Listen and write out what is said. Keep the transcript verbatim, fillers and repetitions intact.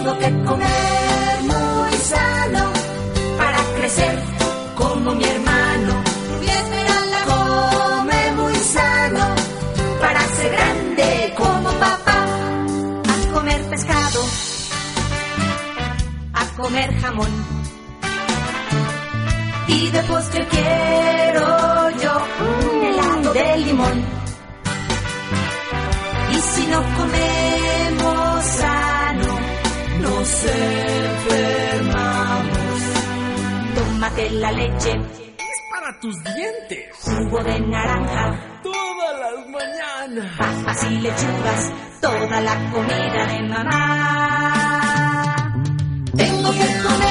Tengo que comer muy sano para crecer como mi hermano. Mi Esmeralda come muy sano para ser grande como papá. A comer pescado, a comer jamón, y de postre quiero yo un helado de limón. Y si no comemos sano, nos enfermamos. Tómate la leche, es para tus dientes. Jugo de naranja, todas las mañanas. Papas y lechugas, toda la comida de mamá. Tengo que comer